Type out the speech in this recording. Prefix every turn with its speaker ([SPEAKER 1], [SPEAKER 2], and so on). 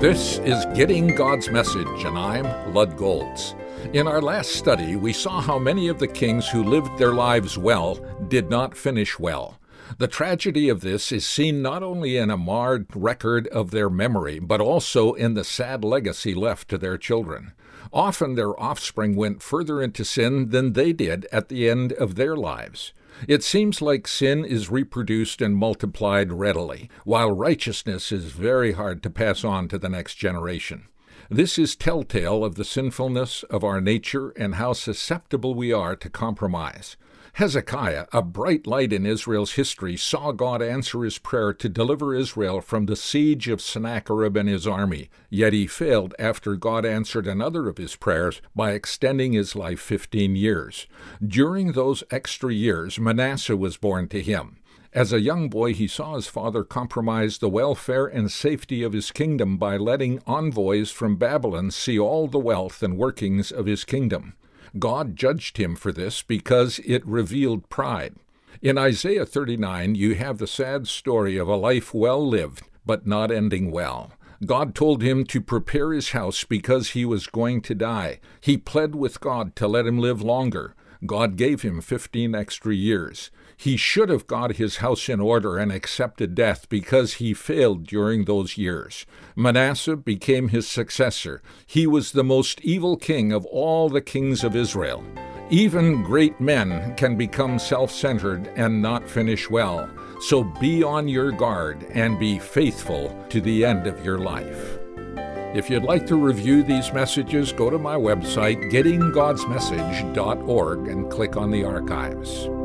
[SPEAKER 1] This is Getting God's Message, and I'm Lud Golds. In our last study, we saw how many of the kings who lived their lives well did not finish well. The tragedy of this is seen not only in a marred record of their memory, but also in the sad legacy left to their children. Often their offspring went further into sin than they did at the end of their lives. It seems like sin is reproduced and multiplied readily, while righteousness is very hard to pass on to the next generation. This is telltale of the sinfulness of our nature and how susceptible we are to compromise. Hezekiah, a bright light in Israel's history, saw God answer his prayer to deliver Israel from the siege of Sennacherib and his army, yet he failed after God answered another of his prayers by extending his life 15 years. During those extra years, Manasseh was born to him. As a young boy, he saw his father compromise the welfare and safety of his kingdom by letting envoys from Babylon see all the wealth and workings of his kingdom. God judged him for this because it revealed pride. In Isaiah 39, you have the sad story of a life well lived, but not ending well. God told him to prepare his house because he was going to die. He pled with God to let him live longer. God gave him 15 extra years. He should have got his house in order and accepted death because he failed during those years. Manasseh became his successor. He was the most evil king of all the kings of Israel. Even great men can become self-centered and not finish well. So be on your guard and be faithful to the end of your life. If you'd like to review these messages, go to my website, gettinggodsmessage.org, and click on the archives.